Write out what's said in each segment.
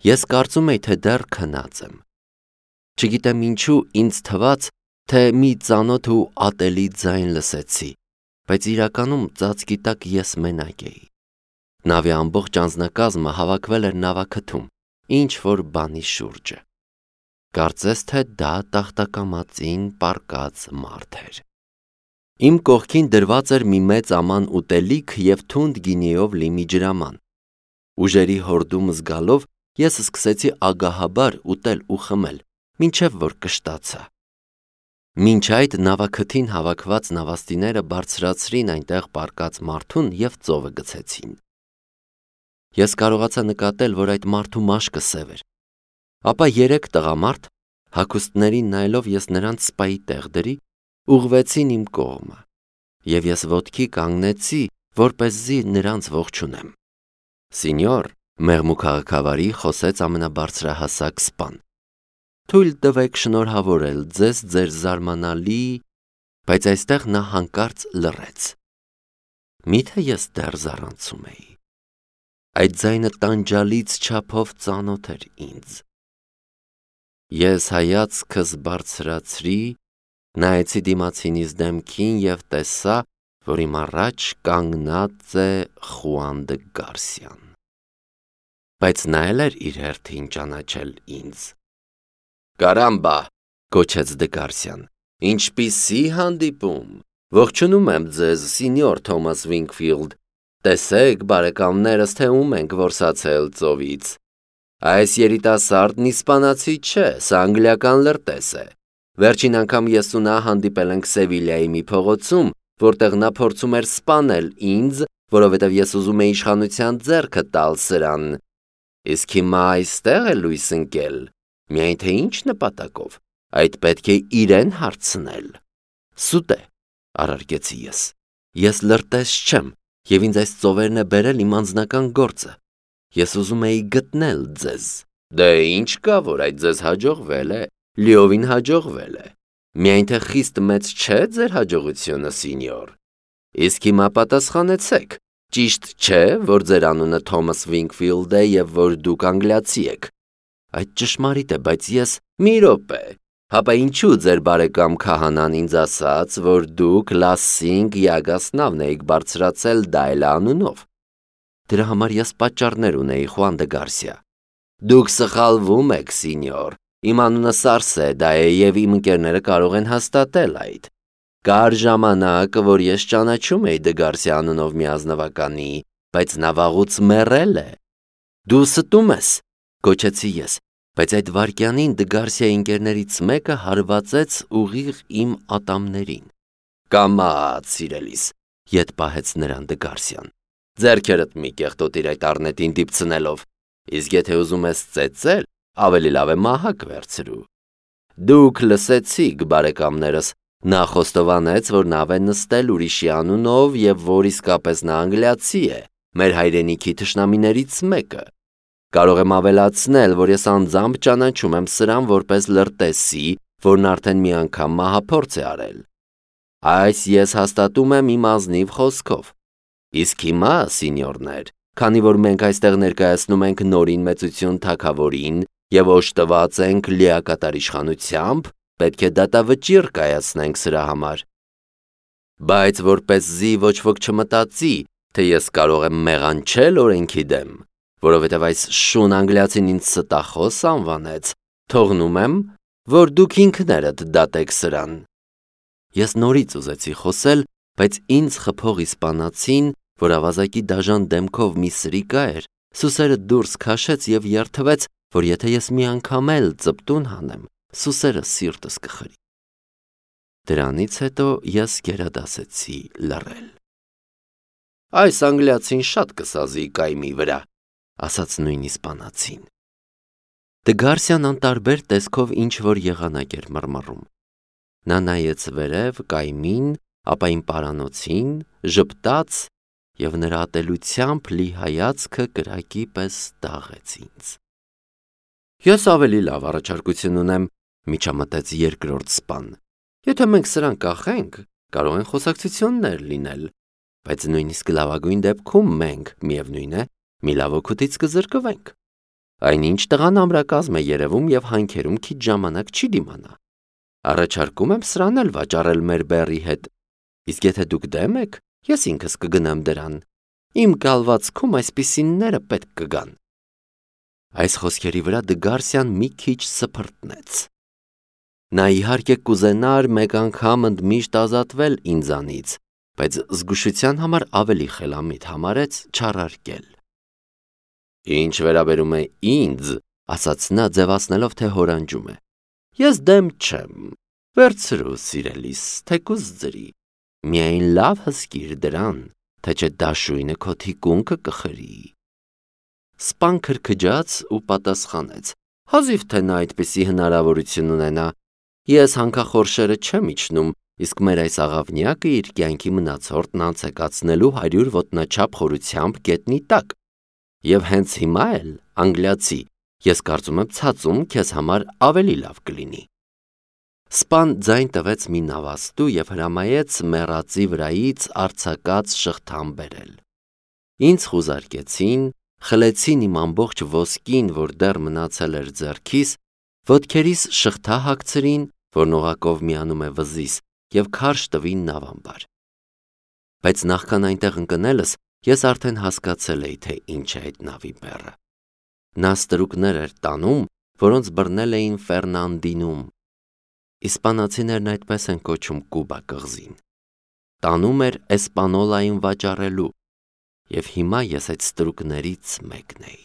Ես կարծում էի, թե դեռ քնած եմ։ Չգիտեմ ինչու ինձ թվաց, թե մի ծանոթ ու ատելի ձայն լսեցի, բայց իրականում ծածկի տակ ես մենակ էի։ Նավի ամբողջ անձնակազմը հավաքվել էր նավաքթում, ինչ-որ բանի շուրջը։ Կարծես թե դա տախտակամածին պառկած մարդ էր։ Իմ կողքին դրված էր մի մեծ աման ուտելիք և թունդ գինիով լի մի ջրաման։ Ուժերի հորդում զգալով ես սկսեցի ագահաբար ուտել ու խմել, մինչև որ կշտացա։ Մինչ այդ նավաքթին հավաքված նավաստիները բարձրացրին այնտեղ պառկած մարդուն և ծովը գցեցին։ Ես կարողացա նկատել, որ այդ մարդու մաշկը սև էր։ Ապա 3 տղամարդ, հագուստներին նայելով ես նրանց սպայի տեղ դրի, ուղղվեցին իմ կողմը, և ես ոտքի կանգնեցի, որպեսզի նրանց ողջունեմ։ Սինյոր, մեղմ ու քաղաքավարի խոսեց ամենաբարձրահասակ սպան, թույլ տվեք շնորհավորել ձեզ ձեր զարմանալի, բայց այստեղ նա հանկարծ լռեց։ Միթե ես դեռ զառանցում էի։ Այդ ձայնը տանջալից չափով ծանոթ էր ինձ։ Ես հայացքս բարձրացրի, նայեցի դիմացինիս դեմքին և տեսա, որ իմ առաջ կանգնած է Խուան դը Գարսիան։ Բայց նա էլ էր իր հերթին ճանաչել ինձ։ «Կարամբա», գոչեց դը Գարսիան, «ինչպիսի հանդիպում։ Ողջունում եմ ձեզ, սինյոր Թոմաս Վինքֆիլդ։ Տեսեք, բարեկամներս, թե ում ենք որսացել ծովից։ Այս երիտասարդն իսպանացի չէ, սա անգլիական լրտես է։ Վերջին անգամ ես ու նա հանդիպել ենք Սևիլիայի մի փողոցում, որտեղ նա փորձում էր սպանել ինձ, որովհետև ես ուզում էի իշխանության ձեռքը տալ սրան։ Իսկ հիմա այստեղ է լույս ընկել, միայն թե ինչ նպատակով, այդ պետք է իրեն հարցնել։ Սուտ է, առարկեցի ես։ Ես լրտես չեմ, և ինձ այս ծովերն է բերել իմ անձնական գործը։ Ես ուզում էի գտնել ձեզ։ Դե ինչ կա, որ այդ ձեզ հաջողվել է, լիովին հաջողվել է։ Միայն թե խիստ մեծ չէ ձեր հաջողությունը, սինյոր։ Իսկ հիմա պատասխանեցեք, ճիշտ չէ, որ ձեր անունը Թոմաս Վինքֆիլդ է և որ դուք անգլիացի եք։ Այդ ճշմարիտ է, բայց ես մի րոպե։ Հապա ինչու ձեր բարեկամ քահանան ինձ ասաց, որ դուք Լասինգ Յագաս նավն էիք բարձրացել Դայլա անունով։ Դրա համար ես պատճառներ ունեի, Խուան դը Գարսիա։ Դուք սխալվում եք, սինյոր։ Իմ անունը Սարսեդա է և իմ ընկերները կարող են հաստատել այդ։ Կար ժամանակ, որ ես ճանաչում էի դը Գարսիա անունով մի ազնվականի, բայց նա վաղուց մեռել է։ Դու ստում ես, գոչեցի ես, բայց այդ վայրկյանին դը Գարսիայի ընկերներից մեկը հարվածեց ուղիղ իմ ատամներին։ Կամաց, սիրելիս, ետ պահեց նրան դը Գարսիան, ձեռքերդ մի կեղտոտիր այդ առնետին դիպցնելով, իսկ եթե ուզում ես ծեծել, ավելի լավ է մահակ վերցրու։ Դուք լսեցիք, բարեկամներս, նա խոստովանեց, որ նավ է նստել ուրիշի անունով և որ իսկապես նա անգլիացի է, մեր հայրենիքի թշնամիներից մեկը։ Կարող եմ ավելացնել, որ ես անձամբ ճանաչում եմ սրան որպես լրտեսի, որն արդեն մի անգամ մահափորձ է արել։ Այս ես հաստատում եմ իմ ազնիվ խոսքով։ Իսկ հիմա, սինյորներ, քանի որ մենք այստեղ ներկայացնում ենք նորին մեծություն թագավորին և օժտված ենք լիակատար իշխանությամբ, պետք է դատավճիռ կայացնենք սրա համար։ Բայց որպեսզի ոչ ոք չմտածի, թե ես կարող եմ մեղանչել օրենքի դեմ, որովհետև այս շուն անգլիացին ինձ ստախոս անվանեց, թողնում եմ, որ դուք ինքներդ դատեք սրան։ Ես նորից ուզեցի խոսել, բայց ինձ խփող իսպանացին, որ ավազակի դաժան դեմքով մի սրիկա էր, սուսերը դուրս քաշեց և երդվեց, որ եթե ես մի անգամ էլ ծպտուն հանեմ, սուսերը սիրտս կխրի։ Դրանից հետո ես գերադասեցի լռել։ Այս անգլիացին շատ կսազի կայմի վրա, ասաց նույն իսպանացին։ Դը Գարսիան անտարբեր տեսքով ինչ-որ եղանակ էր մռմռում։ Նա նայեց վերև կայմին, ապա իմ պարանոցին, ժպտաց և նրա ատելությամբ լի հայացքը կրակի պես տաղեց ինձ։ Ես ավելի լավ առաջարկություն ունեմ, միջամտեց երկրորդ սպան։ Եթե մենք սրան կախենք, կարող են խոսակցություններ լինել, բայց նույնիսկ լավագույն դեպքում մենք, միևնույն է, մի լավ օգուտից կզրկվենք։ Այնինչ տղան ամրակազմ է երևում և հանքերում քիչ ժամանակ չի դիմանա։ Առաջարկում եմ սրան էլ վաճառել մեր բեռի հետ, իսկ եթե դուք դեմ եք, ես ինքս կգնամ դրան։ Իմ գալվածքում այսպիսինները պետք կգան։ Այս խոսքերի վրա Դգարսյան մի քիչ սփռտնեց։ Նա իհարկե կուզենար մեկ անգամ ընդմիշտ ազատվել ինձանից, բայց զգուշության համար ավելի խելամիտ համարեց չառարկել։ Ինչ վերաբերում է ինձ, ասաց նա ձևացնելով, թե հորանջում է, ես դեմ չեմ, վերցրու սիրելիս, թեկուզ ձրի, միայն լավ հսկիր դրան, թե չէ դաշույնը քո թիկունքը կխրի։ Սպան քրքջաց ու պատասխանեց. հազիվ թե նա այդպիսի հնարավորություն ունենա, ես հանքախորշերը չեմ իջնում, իսկ մեր այս աղավնյակը իր կյանքի մնացորդն անց է կացնելու 100 ոտնաչափ խորությամբ գետնի տակ, և հենց հիմա էլ, անգլիացի, ես կարծում եմ ցածում քեզ համար ավելի լավ կլինի։ Սպան ձայն տվեց մի նավաստու և հրամայեց մեռածի վրայից արձակած շղթան բերել։ Ինձ խուզարկեցին, խլեցին իմ ամբողջ ոսկին, որ դեռ մնացել էր ձեռքիս, ոտքերիս շղթա հագցրին, որն օղակով միանում է վզիս, և քարշ տվին նավամբար։ Բայց նախքան այնտեղ ընկնելս, ես արդեն հասկացել էի, թե ինչ է այդ նավի բեռը։ Նա ստրուկներ էր տանում, որոնց բռնել էին Ֆերնանդինում։ Իսպանացիներն այդպես են կոչում Կուբա կղզին։ Տանում էր Էսպանոլային վաճառելու, և հիմա ես այդ ստրուկներից մեկն էի։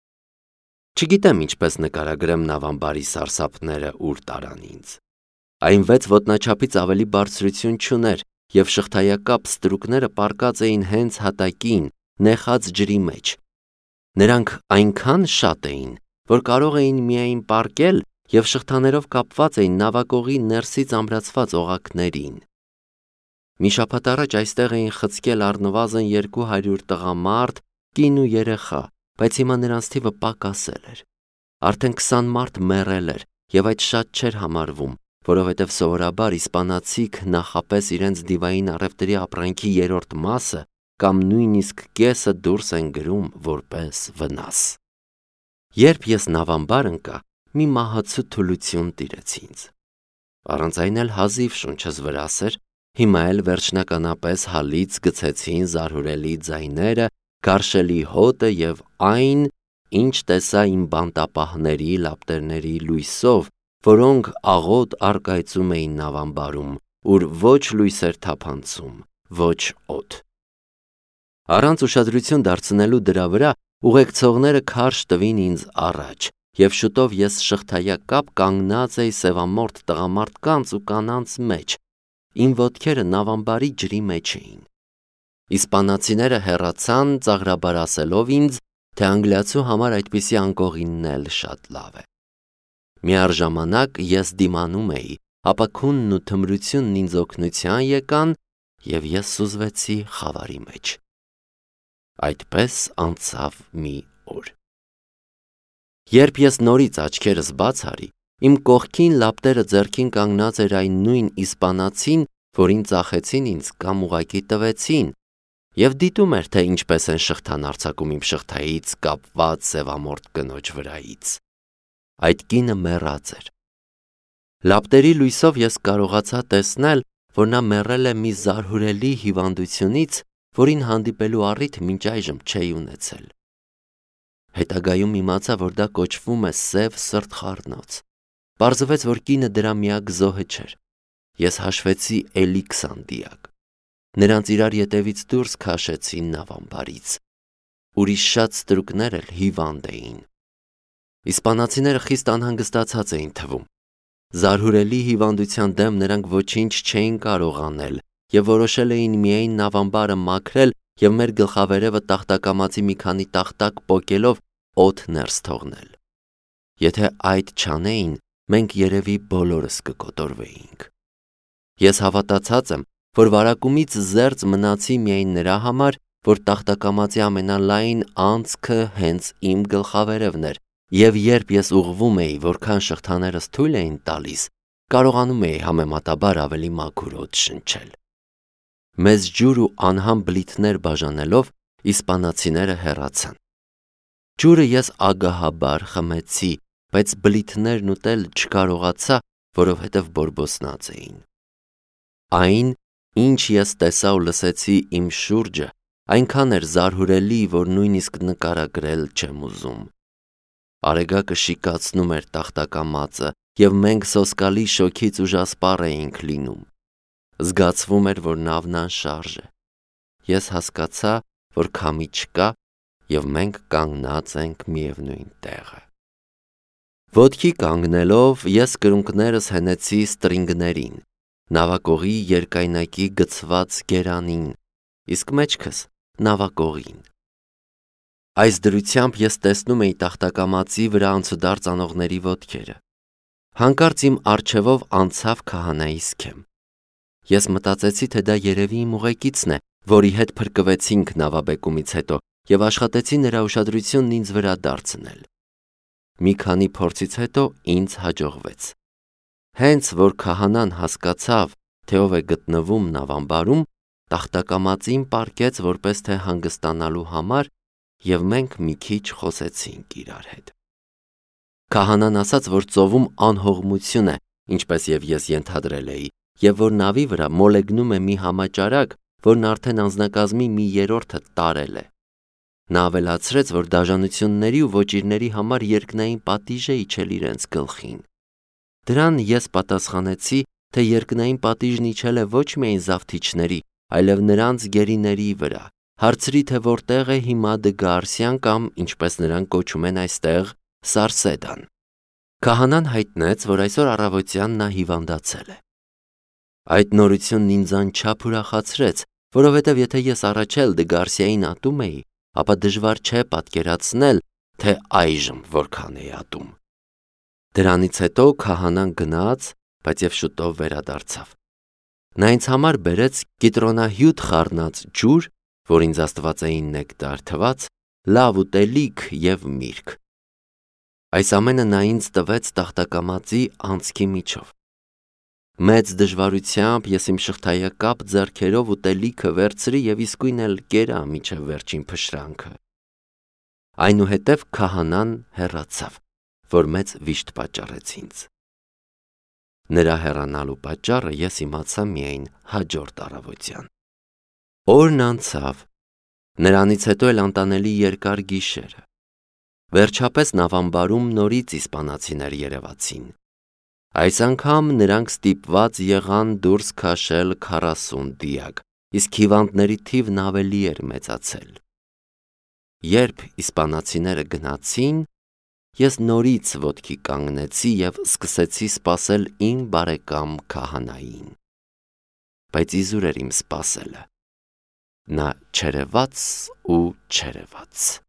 Չգիտեմ ինչպես նկարագրեմ նավամբարի սարսափները ուր տարան ինձ։ Այն 6 ոտնաչափից ավելի բարձրություն չուներ, և շղթայակապ ստրուկները պառկած էին հենց հատակին, նեխած ջրի մեջ։ Նրանք այնքան շատ էին, որ կարող էին միայն պառկել և շղթաներով կապված էին նավակողի ներսից ամրացված օղակներին։ Մի շաբաթ առաջ այստեղ էին խցկել առնվազն 200 տղամարդ, կին ու երեխա, բայց հիմա նրանց թիվը պակասել էր։ Արդեն 20 մարդ մեռել էր, և այդ շատ չէր համարվում, որովհետև սովորաբար իսպանացիք նախապես իրենց դիվային առևտրի ապրանքի 3-րդ մասը կամ նույնիսկ կեսը դուրս են գրում որպես վնաս։ Երբ ես նավամբար ընկա, մի մահացու թուլություն տիրեց ինձ։ Առանց այն էլ հազիվ շունչս վրաս էր, հիմա էլ վերջնականապես հալից գցեցին զարհուրելի ձայները, գարշելի հոտը և այն, ինչ տեսա իմ բանտապահների լապտերների լույսով, որոնք աղոտ առկայծում էին նավամբարում, ուր ոչ լույս էր թափանցում, ոչ օդ։ Առանց ուշադրություն դարձնելու դրա վրա ուղեկցողները քարշ տվին ինձ առաջ, և շուտով ես շղթայակապ կանգնած էի սևամորթ տղամարդկանց ու կանանց մեջ, իմ ոտքերը նավամբարի ջրի մեջ էին։ Իսպանացիները հեռացան, ծաղրաբար ասելով ինձ, թե անգլիացու համար այդպիսի անկողինն էլ շատ լավ է։ Միառժամանակ ես դիմանում էի, ապա քունն ու թմրությունն ինձ օգնության եկան, և ես սուզվեցի խավարի մեջ։ Այդպես անցավ մի օր։ Երբ ես նորից աչքերս բաց արի, իմ կողքին լապտերը ձեռքին կանգնած էր այն նույն իսպանացին, որին ծախեցին ինձ կամ ուղղակի տվեցին, և դիտում էր, թե ինչպես են շղթան արձակում իմ շղթայից կապված սևամորթ կնոջ վրայից։ Այդ կինը մեռած էր։ Լապտերի լույսով ես կարողացա տեսնել, որ նա մեռել է մի զարհուրելի հիվանդությունից, որին հանդիպելու առիթ մինչ այժմ չէի ունեցել։ Հետագայում իմացա, որ դա կոչվում է սև սրտխառնոց։ Պարզվեց, որ կինը դրա միակ զոհը չէր։ Ես հաշվեցի էլի 20 դիակ։ Նրանց իրար ետևից դուրս քաշեցին նավամբարից։ Ուրիշ շատ ստրուկներ էլ հիվանդ էին։ Իսպանացիները խիստ անհանգստացած էին թվում։ Զարհուրելի հիվանդության դեմ նրանք ոչինչ չէին կարող անել և որոշել էին միայն նավամբարը մաքրել և մեր գլխավերևը տախտակամածի մի քանի տախտակ պոկելով օդ ներս թողնել։ Եթե այդ չանեին, մենք երևի բոլորս կկոտորվեինք։ Ես հավատացած եմ, որ վարակումից զերծ մնացի միայն նրա համար, որ տախտակամածի ամենալայն անցքը հենց իմ գլխավերևն էր, և երբ ես ուղղվում էի, որքան շղթաներս թույլ էին տալիս, կարողանում էի համեմատաբար ավելի մաքուր օդ շնչել։ Մեզ ջուր ու անհամ բլիթներ բաժանելով, իսպանացիները հեռացան։ Ջուրը ես ագահաբար խմեցի, բայց բլիթներն ուտել չկարողացա, որովհետև բորբոսնած էին։ Այն, ինչ ես տեսա ու լսեցի իմ շուրջը, այնքան էր զարհուրելի, որ նույնիսկ նկարագրել չեմ ուզում։ Արեգակը շիկացնում էր տախտակամածը, և մենք սոսկալի շոգից ուժասպառ էինք լինում։ Զգացվում էր, որ նավն անշարժ է։ Ես հասկացա, որ քամի չկա, և մենք կանգնած ենք միևնույն տեղը։ Ոտքի կանգնելով ես կրունկներս հենեցի ստրինգներին, նավակողի երկայնակի գցված գերանին, իսկ մեջքս նավակողին։ Այս դրությամբ ես տեսնում էի տախտակամածի վրա անցուդարձ անողների ոտքերը։ Հանկարծ իմ առջևով անցավ քահանայի սքեմ։ Ես մտածեցի, թե դա երևի իմ ուղեկիցն է, որի հետ փրկվեցինք նավաբեկումից հետո, և աշխատեցի նրա ուշադրությունն ինձ վրա դարձնել։ Մի քանի փորձից հետո ինձ հաջողվեց։ Հենց որ քահանան հասկացավ, թե ով է գտնվում նավամբարում, տախտակամածին պառկեց որպես թե հանգստանալու համար, և մենք մի քիչ խոսեցինք իրար հետ։ Քահանան ասաց, որ ծովում անհողմություն է, ինչպես և ես ենթադրել էի, և որ նավի վրա մոլեգնում է մի համաճարակ, որն արդեն անձնակազմի մի երրորդը տարել է։ Նա ավելացրեց, որ դաժանությունների ու ոճիրների համար երկնային պատիժ է իջել իրենց գլխին։ Դրան ես պատասխանեցի, թե երկնային պատիժն իջել է ոչ միայն զավթիչների, այլև նրանց գերիների վրա, հարցրի, թե որտեղ է հիմա Դգարսյան կամ, ինչպես նրան կոչում են այստեղ, Սարսեդան։ Քահանան հայտնեց, որ այսօր առավոտյան նա հիվանդացել է։ Այդ նորությունն ինձ անչափ ուրախացրեց, որովհետև եթե ես առաջ էլ Դգարսիային ատում էի, ապա դժվար չէ պատկերացնել, թե այժմ որքան էի ատում։ Դրանից հետո քահանան գնաց, բայց և շուտով վերադարձավ։ Նա ինձ համար բերեց կիտրոնահյութ խառնած ջուր, որ ինձ աստվածային նեկտար թվաց, լավ ուտելիք և միրգ։ Այս ամենը նա ինձ տվեց տախտակամածի անցքի միջով։ Մեծ դժվարությամբ ես իմ շղթայակապ ձեռքերով ուտելիքը վերցրի և իսկույն էլ կերա մինչև վերջին փշրանքը։ Այնուհետև քահանան հեռացավ, որ մեծ վիշտ պատճառեց ինձ։ Նրա հեռանալու պատճառը ես իմացա միայն հաջորդ առավոտյան։ Օրն անցավ, նրանից հետո էլ անտանելի երկար գիշերը։ Վերջապես նավամբարում նորից իսպանացիներ երևացին։ Այս անգամ նրանք ստիպված եղան դուրս քաշել 40 դիակ, իսկ հիվանդների թիվն ավելի էր մեծացել։ Երբ իսպանացիները գնացին, ես նորից ոտքի կանգնեցի և սկսեցի սպասել իմ բարեկամ քահանային։ Բայց իզուր էր իմ սպասելը։ Նա չերևաց ու չերևաց։